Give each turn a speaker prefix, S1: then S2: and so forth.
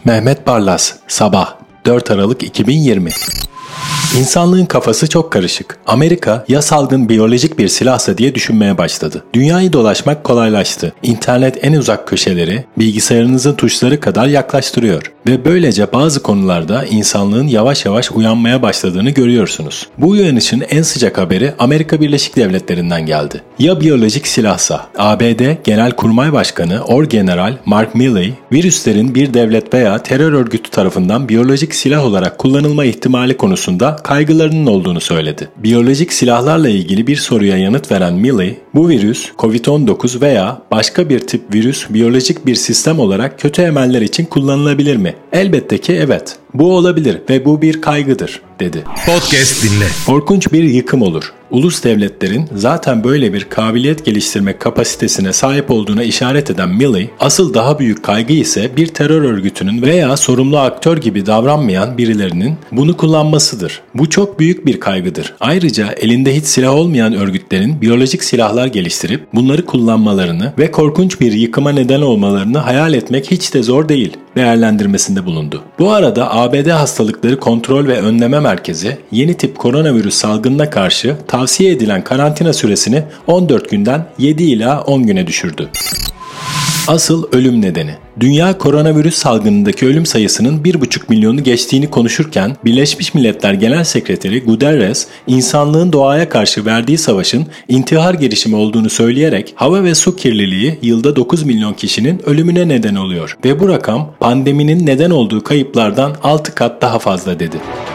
S1: Mehmet Barlas, Sabah, 4 Aralık 2020. İnsanlığın kafası çok karışık. Amerika ya salgın biyolojik bir silahsa diye düşünmeye başladı. Dünyayı dolaşmak kolaylaştı. İnternet en uzak köşeleri bilgisayarınızın tuşları kadar yaklaştırıyor. Ve böylece bazı konularda insanlığın yavaş yavaş uyanmaya başladığını görüyorsunuz. Bu uyanışın en sıcak haberi Amerika Birleşik Devletleri'nden geldi. Ya biyolojik silahsa? ABD Genelkurmay Başkanı Orgeneral Mark Milley, virüslerin bir devlet veya terör örgütü tarafından biyolojik silah olarak kullanılma ihtimali konusunda kaygılarının olduğunu söyledi. Biyolojik silahlarla ilgili bir soruya yanıt veren Milley, bu virüs, COVID-19 veya başka bir tip virüs biyolojik bir sistem olarak kötü emeller için kullanılabilir mi? Elbette ki evet. Bu olabilir ve bu bir kaygıdır, dedi.
S2: Podcast dinle.
S1: Korkunç bir yıkım olur. Ulus devletlerin zaten böyle bir kabiliyet geliştirme kapasitesine sahip olduğuna işaret eden Milley, asıl daha büyük kaygı ise bir terör örgütünün veya sorumlu aktör gibi davranmayan birilerinin bunu kullanmasıdır. Bu çok büyük bir kaygıdır. Ayrıca elinde hiç silah olmayan örgütlerin biyolojik silahlar geliştirip bunları kullanmalarını ve korkunç bir yıkıma neden olmalarını hayal etmek hiç de zor değil değerlendirmesinde bulundu. Bu arada ABD Hastalıkları Kontrol ve Önleme Merkezi yeni tip koronavirüs salgınına karşı tavsiye edilen karantina süresini 14 günden 7 ila 10 güne düşürdü. Asıl ölüm nedeni. Dünya koronavirüs salgınındaki ölüm sayısının 1,5 milyonu geçtiğini konuşurken Birleşmiş Milletler Genel Sekreteri Guterres, insanlığın doğaya karşı verdiği savaşın intihar girişimi olduğunu söyleyerek hava ve su kirliliği yılda 9 milyon kişinin ölümüne neden oluyor ve bu rakam pandeminin neden olduğu kayıplardan 6 kat daha fazla dedi.